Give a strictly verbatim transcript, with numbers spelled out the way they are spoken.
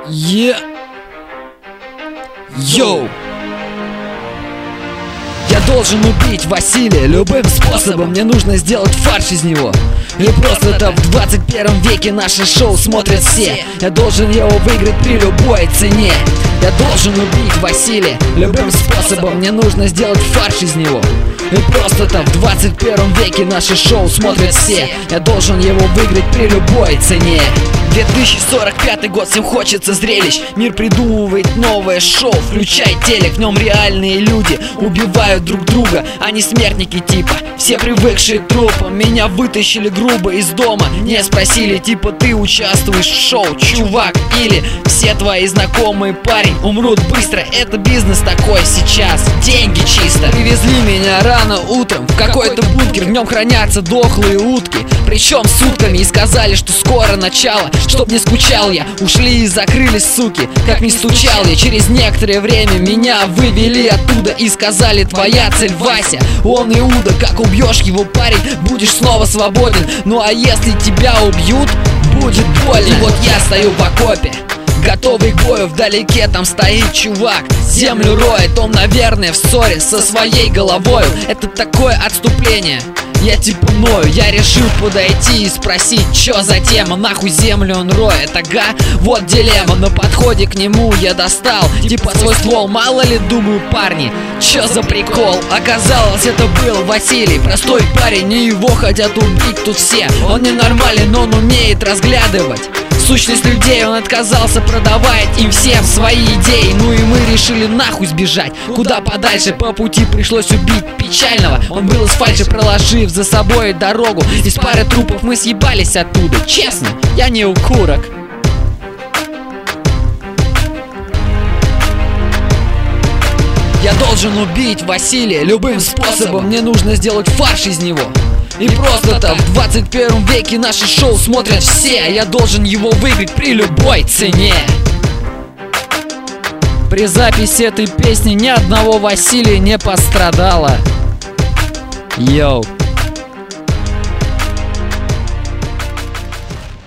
Е... Йоу! Я должен убить Василия любым способом. Мне нужно сделать фарш из него. И просто-то в двадцать первом веке наше шоу смотрят все. Я должен его выиграть при любой цене. Я должен убить Василия любым способом. Мне нужно сделать фарш из него. И просто-то в двадцать первом веке наше шоу смотрят все. Я должен его выиграть при любой цене. две тысячи сорок пятый год, всем хочется зрелищ. Мир придумывает новое шоу. Включай телек, в нем реальные люди убивают друг друга, а не смертники типа. Все привыкшие к трупам. Меня вытащили грубо из дома. Не спросили, типа, ты участвуешь в шоу, чувак? Или все твои знакомые, парень, умрут быстро. Это бизнес такой сейчас, деньги чисто. Привезли меня рано утром в какой-то бункер. В нем хранятся дохлые утки, причем сутками. И сказали, что скоро начало, чтоб не скучал я. Ушли и закрылись, суки, как не стучал я. Через некоторое время меня вывели оттуда и сказали: твоя цель Вася, он Иуда. Как убьешь его, парень, будешь снова свободен. Ну а если тебя убьют, будет больно. И вот я стою в окопе, готовый к бою, вдалеке там стоит чувак, землю роет. Он, наверное, в ссоре со своей головою. Это такое отступление, я типа ною. Я решил подойти и спросить, чё за тема, нахуй землю он роет. Ага, вот дилемма. На подходе к нему я достал типа свой ствол. Мало ли, думаю, парни, чё за прикол? Оказалось, это был Василий, простой парень, и его хотят убить тут все. Он ненормален, он умеет разглядывать сущность людей. Он отказался продавать им всем свои идеи. Ну и мы решили нахуй сбежать куда подальше. По пути пришлось убить печального. Он был из фальши, проложив за собой дорогу. Из пары трупов мы съебались оттуда. Честно, я не укурок. Я должен убить Василия любым способом. Мне нужно сделать фарш из него. И просто-то в двадцать первом веке наше шоу смотрят все. А я должен его выиграть при любой цене. При записи этой песни ни одного Василия не пострадало. Йоу.